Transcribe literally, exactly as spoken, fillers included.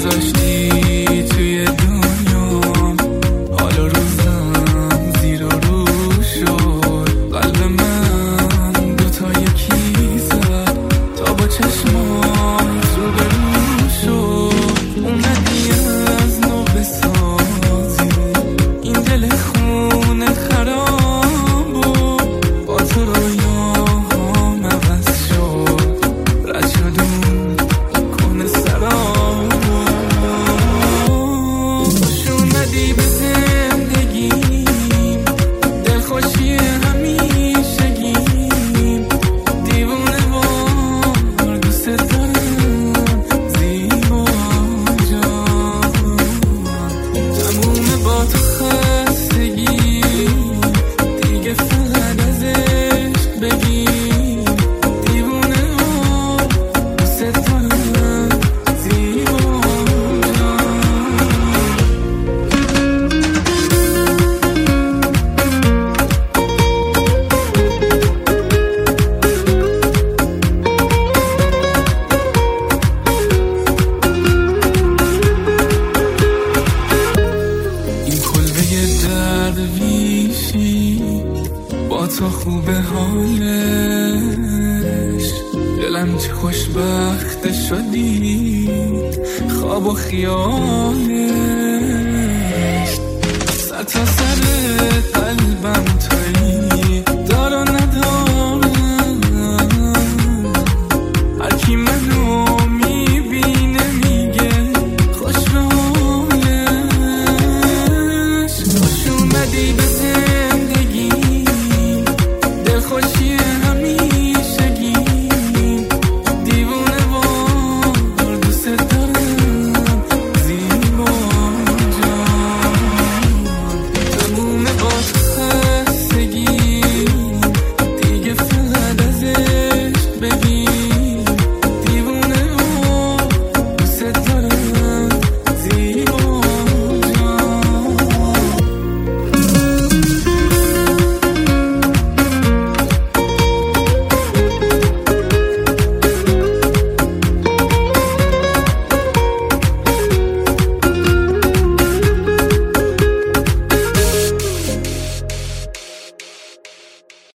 گذاشتی توی دنیا، حالا روزم زیر و رو شد. قلب من دوتا یکی زد تا با چشمام رو به رو شد. اومدی از نو بسازی این دل خونه خرابو، با تو رویاهام عوض شد، رد شدون کنه سرابو. خوش اومدی به زندگیم، دلخوشی همیشگیم، دیوونه وار دوست دارم زیبا جان. تموم با تو خستگی، دیگه فقط از عشق بگیم، دیوونه وار دوست دارم زیبا جان. این کلبه درویشی با تو خوبه حالش، دلم چه خوشبخت شدی خواب و خیالش. سر تا سر قلبم تویی،